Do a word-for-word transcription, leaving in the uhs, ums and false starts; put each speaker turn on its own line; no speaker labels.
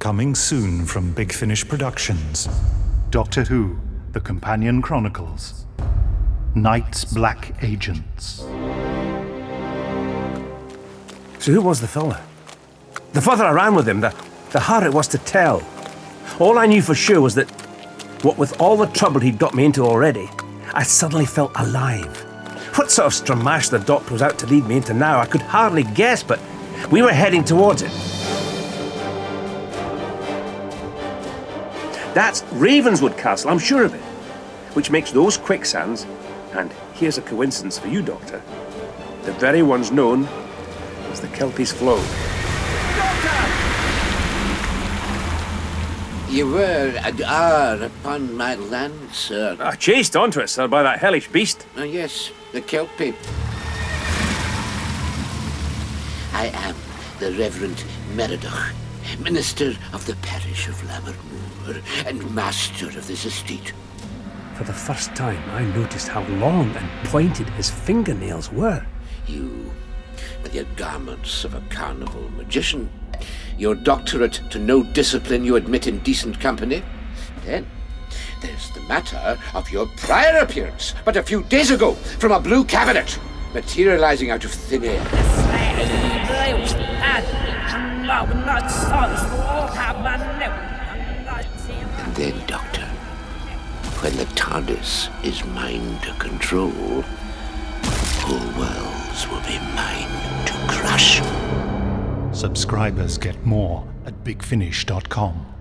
Coming soon from Big Finish Productions. Doctor Who, The Companion Chronicles. Night's Black Agents.
So who was the fella? The further I ran with him, the, the harder it was to tell. All I knew for sure was that, what with all the trouble he'd got me into already, I suddenly felt alive. What sort of stramash the Doctor was out to lead me into now, I could hardly guess, but we were heading towards it. That's Ravenswood Castle, I'm sure of it. Which makes those quicksands, and here's a coincidence for you, Doctor, the very ones known as the Kelpie's Flow. Doctor!
You were and are upon my land, sir.
Ah, chased onto it, sir, by that hellish beast.
Oh, yes, the Kelpie. I am the Reverend Meredith, Minister of the Parish of Lammermoor and Master of this estate.
For the first time, I noticed how long and pointed his fingernails were.
You, with your garments of a carnival magician, your doctorate to no discipline you admit in decent company. Then there's the matter of your prior appearance, but a few days ago, from a blue cabinet, materializing out of thin air. And then, Doctor, when the TARDIS is mine to control, whole worlds will be mine to crush.
Subscribers get more at big finish dot com.